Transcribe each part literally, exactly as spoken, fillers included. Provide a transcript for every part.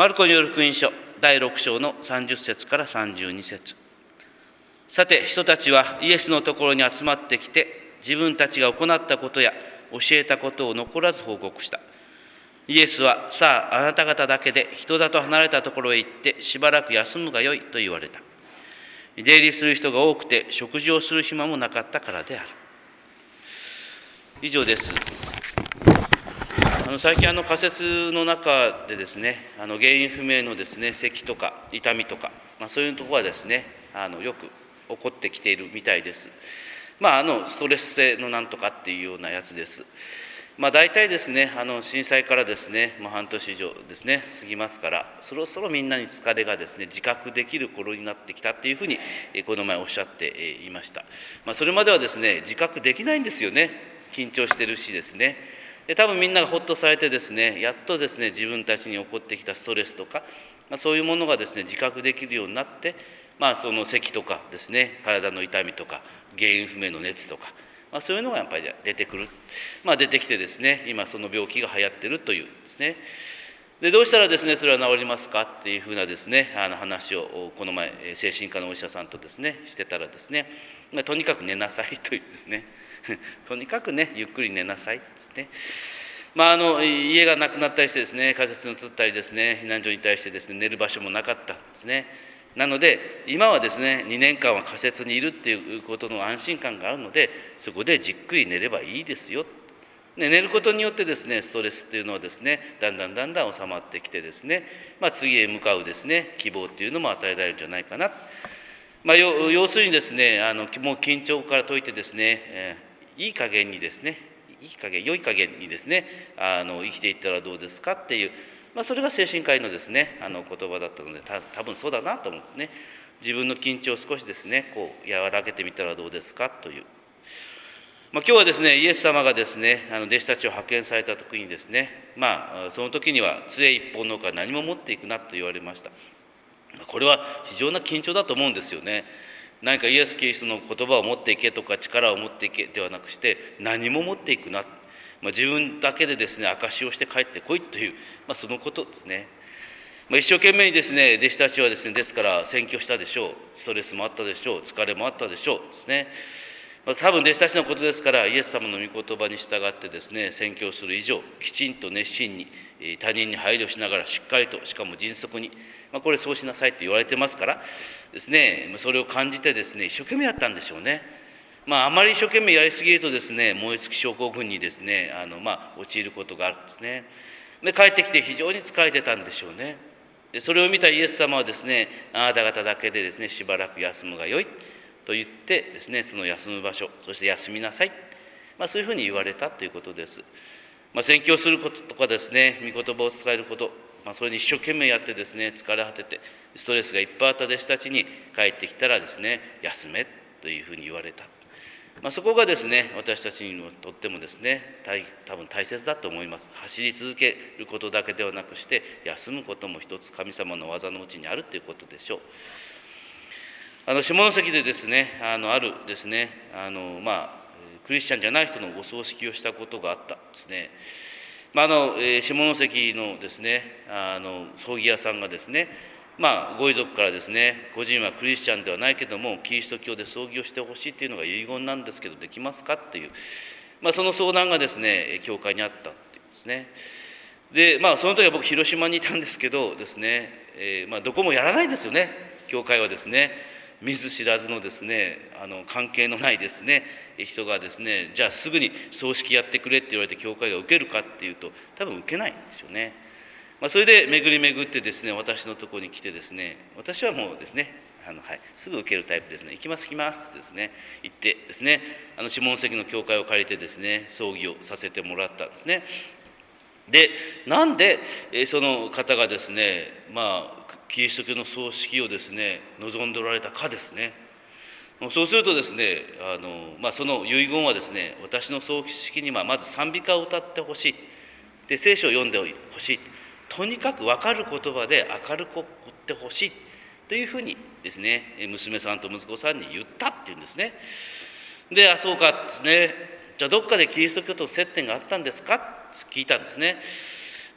マルコによる福音書だいろく章のさんじゅっ節からさんじゅうに節。さて人たちはイエスのところに集まってきて、自分たちが行ったことや教えたことを残らず報告した。イエスは、さああなた方だけで人里離れたところへ行ってしばらく休むがよいと言われた。出入りする人が多くて食事をする暇もなかったからである。以上です。あの最近あの仮説の中でですね、あの原因不明のですね咳とか痛みとか、まあ、そういうところはですねあのよく起こってきているみたいです。まああのストレス性のなんとかっていうようなやつです。まあ大体ですねあの震災からですね、まあ、半年以上ですね過ぎますから、そろそろみんなに疲れがですね自覚できる頃になってきたっていうふうにこの前おっしゃっていました。まあ、それまではですね自覚できないんですよね。緊張してるしですね。で多分みんながほっとされてですね、やっとですね自分たちに起こってきたストレスとか、まあ、そういうものがですね自覚できるようになって、まあその咳とかですね、体の痛みとか原因不明の熱とか、まあ、そういうのがやっぱり出てくる、まあ、出てきてですね、今その病気が流行ってるというですね。でどうしたらですねそれは治りますかっていうふうなですねあの話をこの前精神科のお医者さんとですねしてたらですね、まあ、とにかく寝なさいというですねとにかくねゆっくり寝なさいですね。まあ、あの家がなくなったりしてですね、仮設に移ったりですね、避難所に対してですね寝る場所もなかったんですね。なので今はですねにねんかんは仮設にいるっていうことの安心感があるので、そこでじっくり寝ればいいですよ。で寝ることによってですねストレスっていうのはですねだんだんだんだん収まってきてですね、まあ、次へ向かうですね希望っていうのも与えられるんじゃないかな。まあ、要するにですねあのもう緊張から解いてですね、えー、いい加減にですねいい加減良い加減にですねあの生きていったらどうですかっていう、まあ、それが精神科医のですねあの言葉だったので、た多分そうだなと思うんですね。自分の緊張を少しですねこう和らげてみたらどうですかという。まあ、今日はですねイエス様がですねあの弟子たちを派遣された時にですね、まあその時には杖一本のから何も持っていくなと言われました。これは非常な緊張だと思うんですよね。何かイエス・キリストの言葉を持っていけとか力を持っていけではなくして、何も持っていくな、まあ、自分だけでですね証しをして帰ってこいという、まあ、そのことですね。まあ、一生懸命にですね弟子たちはですねですから宣教したでしょう。ストレスもあったでしょう。疲れもあったでしょうですね。まあ、多分弟子たちのことですからイエス様の御言葉に従ってですね宣教する以上きちんと熱心に他人に配慮しながらしっかりとしかも迅速に、まあ、これそうしなさいと言われてますからですね、それを感じてですね一生懸命やったんでしょうね。まああまり一生懸命やりすぎるとですね燃え尽き症候群にですねあのまあ陥ることがあるんですね。で帰ってきて非常に疲れてたんでしょうね。でそれを見たイエス様はですねあなた方だけでですねしばらく休むがよいと言ってですねその休む場所そして休みなさい、まあ、そういうふうに言われたということです。まあ、宣教することとかですね御言葉を伝えること、まあ、それに一生懸命やってですね疲れ果ててストレスがいっぱいあった弟子たちに帰ってきたらですね休めというふうに言われた、まあ、そこがですね私たちにとってもですね多分大切だと思います。走り続けることだけではなくして休むことも一つ神様の技のうちにあるということでしょう。あの下関でですねあのあるですねあのまあクリスチャンじゃない人のお葬式をしたことがあったんですね。まああの下関のですねあの葬儀屋さんがですねまあご遺族からですね個人はクリスチャンではないけどもキリスト教で葬儀をしてほしいというのが遺言なんですけどできますかっていう、まあ、その相談がですね教会にあったっていうんですね。でまあその時は僕広島にいたんですけどですね、えー、まあどこもやらないですよね教会はですね。見ず知らずのですねあの関係のないですね人がですねじゃあすぐに葬式やってくれって言われて教会が受けるかっていうと多分受けないんですよね。まあ、それで巡り巡ってですね私のところに来てですね私はもうですねあの、はい、すぐ受けるタイプですね。行きます行きますですね行ってですねあの下関の教会を借りてですね葬儀をさせてもらったんですね。でなんでその方がですねまあキリスト教の葬式をですね望んでおられたかですね。そうするとですねあの、まあ、その遺言はですね私の葬式にはまず賛美歌を歌ってほしいで聖書を読んでほしいとにかく分かる言葉で明るく送ってほしいというふうにですね娘さんと息子さんに言ったっていうんですね。であそうかですねじゃあどっかでキリスト教と接点があったんですかって聞いたんですね。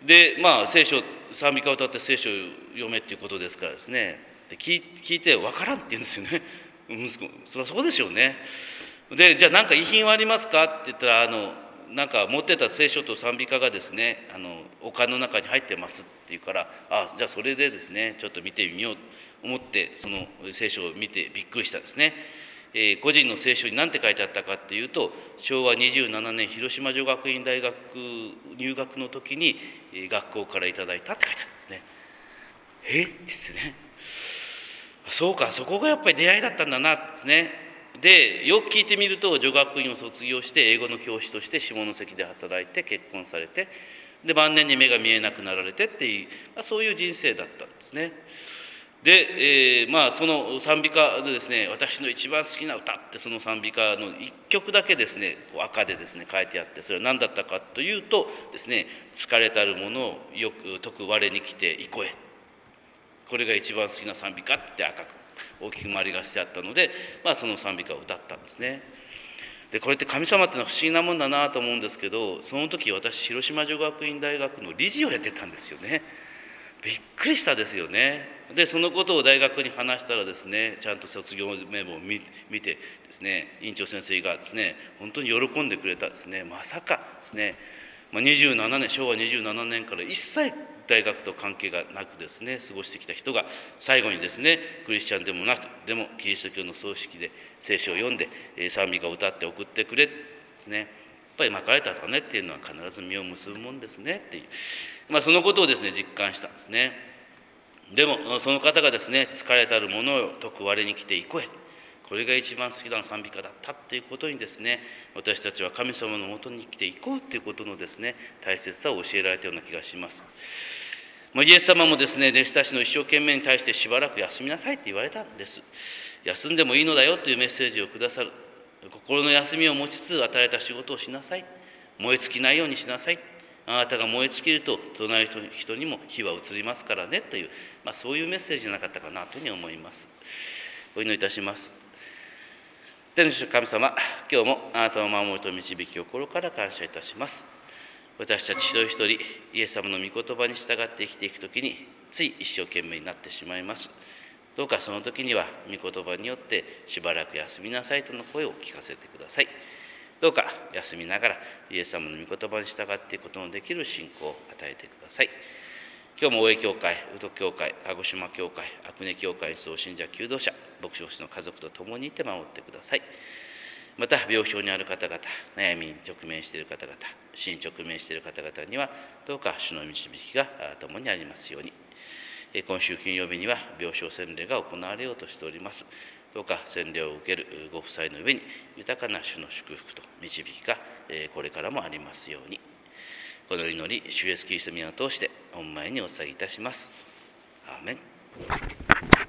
でまあ聖書賛美歌を歌って聖書を読めっていうことですからですね、で聞聞いて分からんって言うんですよね。息子そりゃそうでしょうね。でじゃあ何か遺品はありますかって言ったら、あのなんか持ってた聖書と賛美歌がですね、あの丘の中に入ってますって言うから、あじゃあそれでですねちょっと見てみようと思ってその聖書を見てびっくりしたんですね。えー、個人の聖書に何て書いてあったかっていうと、しょうわにじゅうななねん広島女学院大学入学の時に学校からいただいたって書いてあるんですね。えですね。そうか、そこがやっぱり出会いだったんだなですね。でよく聞いてみると、女学院を卒業して英語の教師として下関で働いて結婚されて、で晩年に目が見えなくなられてっていう、まあ、そういう人生だったんですね。で、えー、まあその賛美歌でですね、私の一番好きな歌ってその賛美歌のいっきょくだけですね赤でですね書いてあって、それは何だったかというとですね、疲れたるものをよく解く我に来ていこえ、これが一番好きな賛美歌って赤く大きく丸がしてあったので、まあ、その賛美歌を歌ったんですね。でこれって神様ってのは不思議なもんだなと思うんですけど、その時私広島女学院大学の理事をやってたんですよね。びっくりしたですよね。でそのことを大学に話したらですね、ちゃんと卒業メモを見てですね、院長先生がですね本当に喜んでくれたですね。まさかですね、まあ、にじゅうななねんしょうわにじゅうななねんから一切大学と関係がなくですね過ごしてきた人が、最後にですねクリスチャンでもなく、でもキリスト教の葬式で聖書を読んで賛美歌を歌って送ってくれですね。やっぱり巻かれた種っていうのは必ず実を結ぶもんですねっていう、まあ、そのことをですね実感したんですね。でもその方がですね、疲れたるものを解く我に来ていこえ、これが一番好きな賛美歌だったっていうことにですね、私たちは神様のもとに来ていこうっていうことのですね大切さを教えられたような気がします。イエス様もですね、弟子たちの一生懸命に対してしばらく休みなさいって言われたんです。休んでもいいのだよというメッセージをくださる。心の休みを持ちつつ与えた仕事をしなさい。燃え尽きないようにしなさい。あなたが燃え尽きると隣の人にも火は移りますからねという、まあ、そういうメッセージじゃなかったかなというふうに思います。お祈りいたします。天の主神様、今日もあなたの守りと導きを心から感謝いたします。私たち一人一人イエス様の御言葉に従って生きていくときについ一生懸命になってしまいます。どうかその時には御言葉によってしばらく休みなさいとの声を聞かせてください。どうか休みながらイエス様の御言葉に従っていくことのできる信仰を与えてください。今日も大江教会、宇都教会、鹿児島教会、阿久根教会総信者求道者、牧師牧師の家族と共にいて守ってください。また病床にある方々、悩みに直面している方々、死に直面している方々にはどうか主の導きが共にありますように。今週金曜日には病床洗礼が行われようとしております。どうか洗礼を受けるご夫妻の上に豊かな主の祝福と導きがこれからもありますように。この祈り、主イエスキリストの皆を通して御前にお捧げいたします。アーメン。